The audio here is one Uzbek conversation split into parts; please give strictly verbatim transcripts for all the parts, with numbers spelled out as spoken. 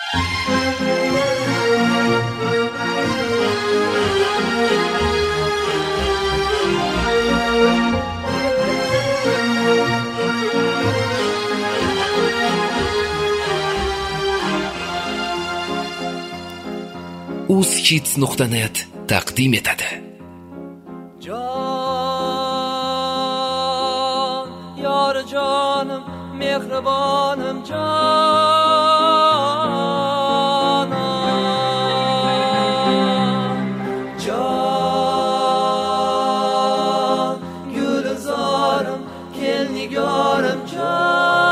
uzkids nuqta net taqdim etadi. Jon, yor jonim, mehribonim jon. Jon, gulzorim, kel nigorim jon.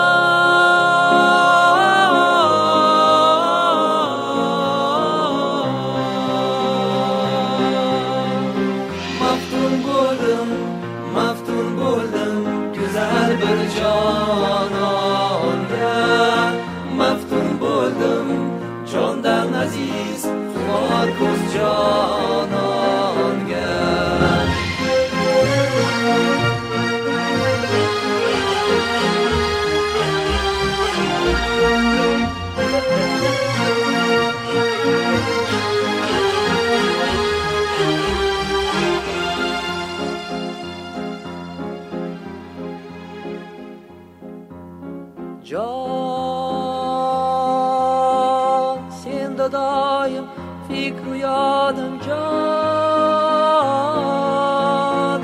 Maftun bo'ldim, jondan aziz xor ko'z jononga. Jon, senda doim fikru yodim jon.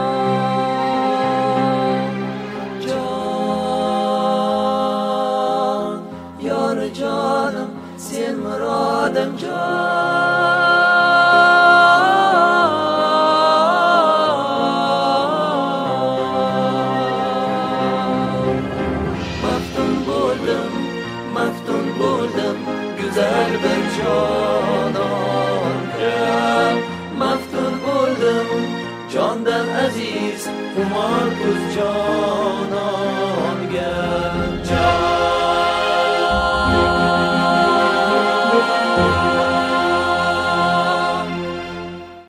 Jon, yor jonim, sen murodim maftun bo'ldim, güzel bir jon.